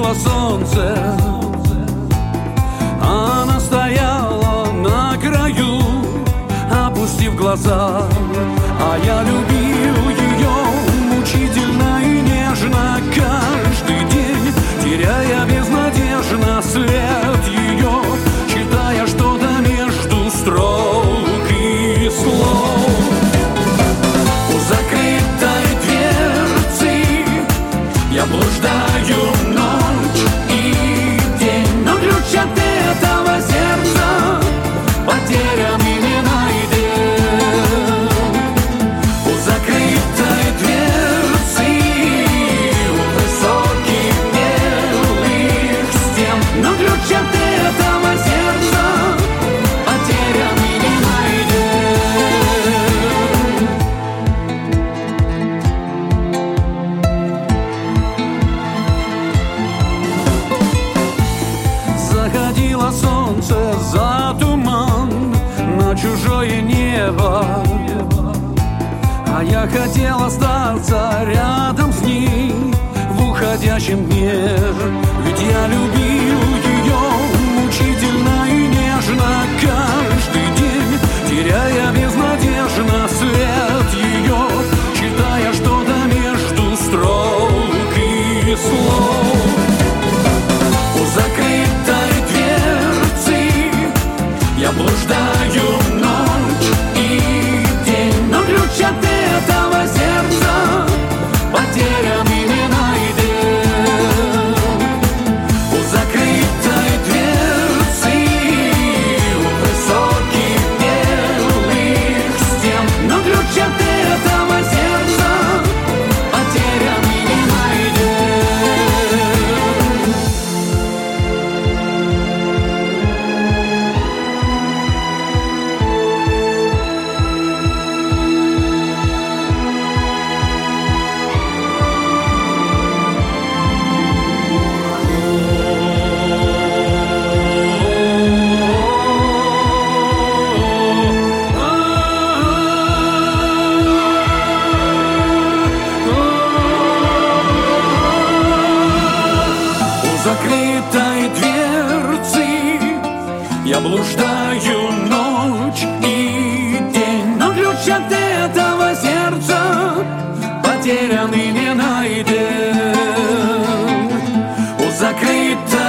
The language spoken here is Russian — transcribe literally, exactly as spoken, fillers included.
заходило солнце, она стояла на краю, опустив глаза, а я любил ее мучительно и нежно каждый день, теряя безнадежно след ее, читая что-то между строк и слов. У закрытой дверцы я блуждаю ночь и день, но ключ от этого сердца потерянный не найден. У закрытой дверцы, у высоких белых стен, но ключ от этого сердца потерянный не Заходило солнце за туман на чужое небо, а я хотел остаться рядом с ней в уходящем дне. Ведь я любил ее мучительно и нежно каждый день, теряя безнадежно след ее, читая что-то между строк и слов. У закрытой дверцы я блуждаю ночь и день, но ключ от этого сердца потерянный не найден. У закрытой дверцы, у высоких белых стен, но ключ от этого сердца потерянный не найден. У закрытой дверцы я блуждаю ночь и день, но ключ от этого сердца потерянный не найден. У закрытой